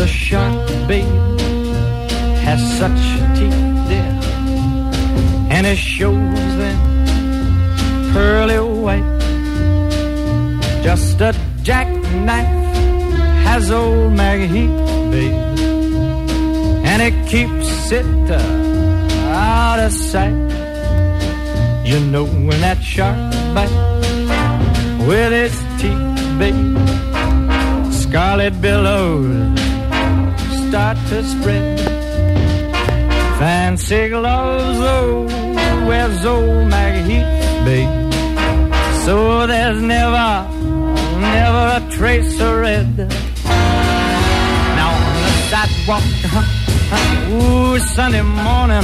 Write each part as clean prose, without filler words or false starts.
shark, babe, has such teeth, dear, and it shows them pearly white. Just a jackknife has old Maggie Heath, babe, and it keeps it out of sight. You know when that shark bites with its teeth, babe, scarlet billows start to spread. Fancy gloves, oh, where's old Maggie Heath, babe? So there's never a trace of red. Now on the sidewalk, ooh, Sunday morning,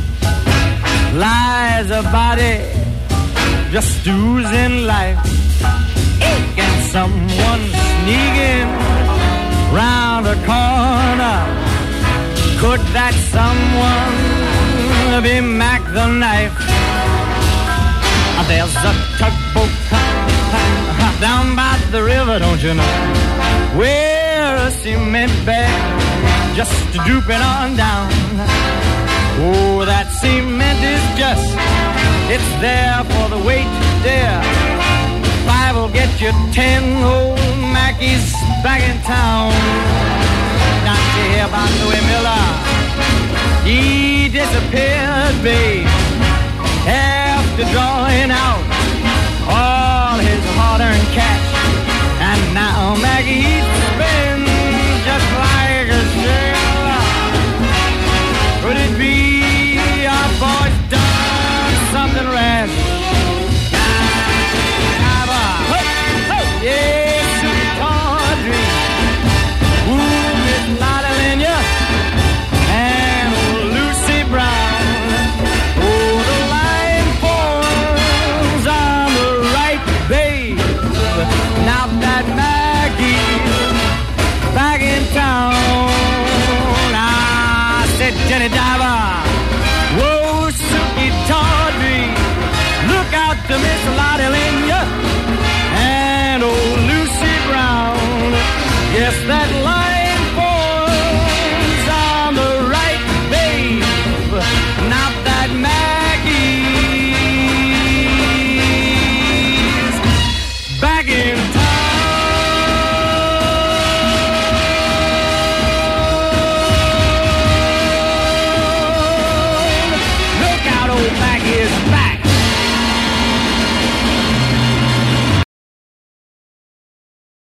lies a body just oozing life. And someone sneaking round a corner. Could that someone be Mac the Knife? There's a tugboat down by the river, don't you know, where a cement bag just drooping on down. Oh, that cement is just, it's there for the weight, dear. 5 will get you 10 old Mackies back in town. Not to hear about Louis Miller, he disappeared, babe, after drawing out all his hard-earned cash. And now Maggie spins just like a sailor. Could it be our boy's done something rash? Yes, sweet Audrey, ooh, Miss Lotta Lenya, and old Lucy Brown. Oh, the line falls on the right, babe. Now that Maggie's back in town. I said, Jenny Diver, whoa, Suki Tawdry, look out to Miss Lotta Lenya and old Lucy Brown. Yes, that